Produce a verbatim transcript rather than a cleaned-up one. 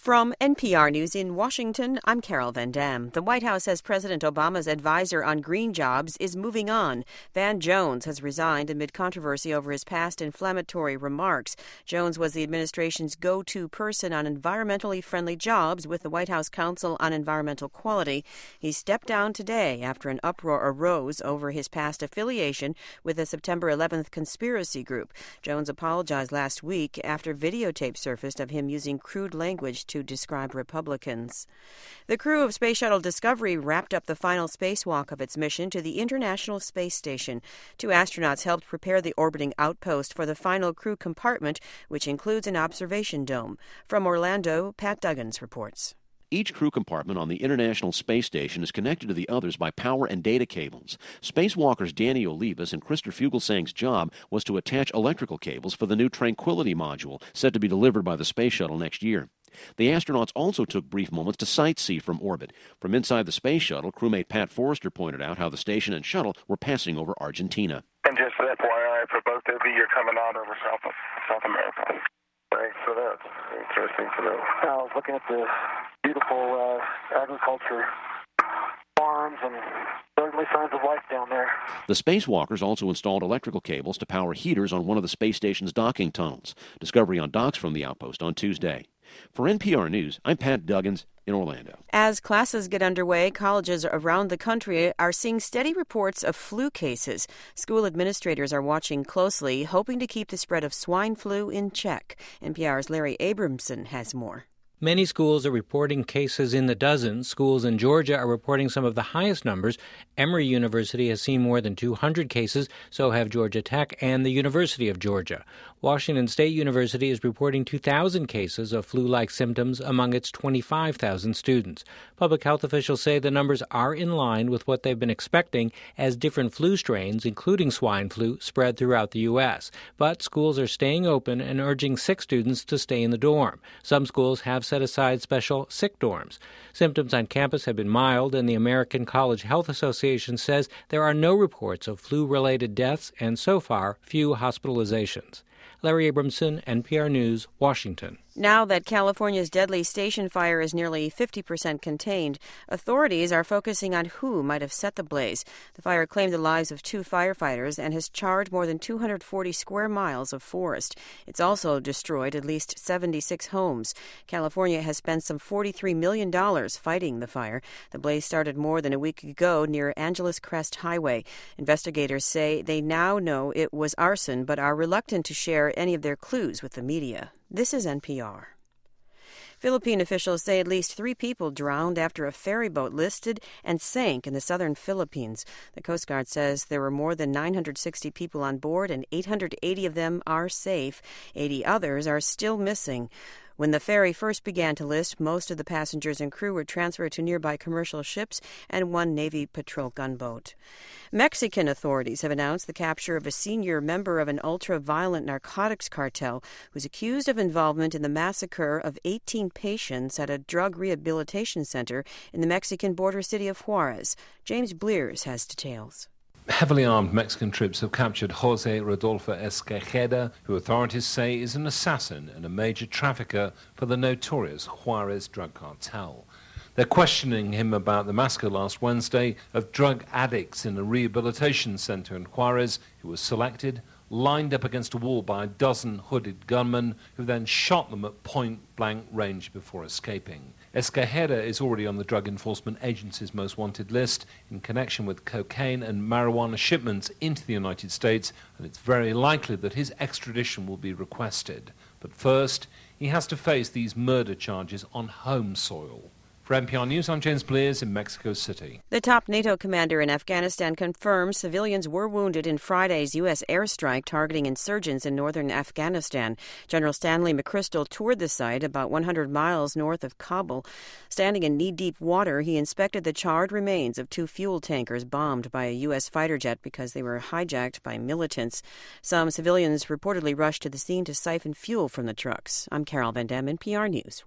From N P R News in Washington, I'm Carol Van Dam. The White House says President Obama's advisor on green jobs is moving on. Van Jones has resigned amid controversy over his past inflammatory remarks. Jones was the administration's go-to person on environmentally friendly jobs with the White House Council on Environmental Quality. He stepped down today after an uproar arose over his past affiliation with the September eleventh conspiracy group. Jones apologized last week after videotape surfaced of him using crude language to describe Republicans. The crew of Space Shuttle Discovery wrapped up the final spacewalk of its mission to the International Space Station. Two astronauts helped prepare the orbiting outpost for the final crew compartment, which includes an observation dome. From Orlando, Pat Duggins reports. Each crew compartment on the International Space Station is connected to the others by power and data cables. Spacewalkers Danny Olivas and Christer Fugelsang's job was to attach electrical cables for the new Tranquility module, set to be delivered by the space shuttle next year. The astronauts also took brief moments to sightsee from orbit. From inside the space shuttle, crewmate Pat Forrester pointed out how the station and shuttle were passing over Argentina. And just F Y I, for both of you, you're coming out over South, South America. Thanks for that. Interesting to know. I was looking at the beautiful uh, agriculture farms and certainly signs of life down there. The spacewalkers also installed electrical cables to power heaters on one of the space station's docking tunnels. Discovery on docks from the outpost on Tuesday. For N P R News, I'm Pat Duggins in Orlando. As classes get underway, colleges around the country are seeing steady reports of flu cases. School administrators are watching closely, hoping to keep the spread of swine flu in check. N P R's Larry Abramson has more. Many schools are reporting cases in the dozens. Schools in Georgia are reporting some of the highest numbers. Emory University has seen more than two hundred cases, so have Georgia Tech and the University of Georgia. Washington State University is reporting two thousand cases of flu-like symptoms among its twenty-five thousand students. Public health officials say the numbers are in line with what they've been expecting as different flu strains, including swine flu, spread throughout the U S. But schools are staying open and urging sick students to stay in the dorm. Some schools have set aside special sick dorms. Symptoms on campus have been mild, and the American College Health Association says there are no reports of flu-related deaths and, so far, few hospitalizations. Larry Abramson, N P R News, Washington. Now that California's deadly station fire is nearly fifty percent contained, authorities are focusing on who might have set the blaze. The fire claimed the lives of two firefighters and has charred more than two hundred forty square miles of forest. It's also destroyed at least seventy-six homes. California has spent some forty-three million dollars fighting the fire. The blaze started more than a week ago near Angeles Crest Highway. Investigators say they now know it was arson but are reluctant to share any of their clues with the media. This is N P R. Philippine officials say at least three people drowned after a ferry boat listed and sank in the southern Philippines. The Coast Guard says there were more than nine hundred sixty people on board and eight hundred eighty of them are safe. eighty others are still missing. When the ferry first began to list, most of the passengers and crew were transferred to nearby commercial ships and one Navy patrol gunboat. Mexican authorities have announced the capture of a senior member of an ultra-violent narcotics cartel who's accused of involvement in the massacre of eighteen patients at a drug rehabilitation center in the Mexican border city of Juarez. James Blears has details. Heavily armed Mexican troops have captured Jose Rodolfo Escajeda, who authorities say is an assassin and a major trafficker for the notorious Juarez drug cartel. They're questioning him about the massacre last Wednesday of drug addicts in a rehabilitation center in Juarez, who was selected, lined up against a wall by a dozen hooded gunmen, who then shot them at point-blank range before escaping. Escajeda is already on the Drug Enforcement Agency's most wanted list in connection with cocaine and marijuana shipments into the United States, and it's very likely that his extradition will be requested. But first, he has to face these murder charges on home soil. For N P R News, I'm James Blears in Mexico City. The top NATO commander in Afghanistan confirms civilians were wounded in Friday's U S airstrike targeting insurgents in northern Afghanistan. General Stanley McChrystal toured the site about one hundred miles north of Kabul. Standing in knee-deep water, he inspected the charred remains of two fuel tankers bombed by a U S fighter jet because they were hijacked by militants. Some civilians reportedly rushed to the scene to siphon fuel from the trucks. I'm Carol Van Dam, N P R News.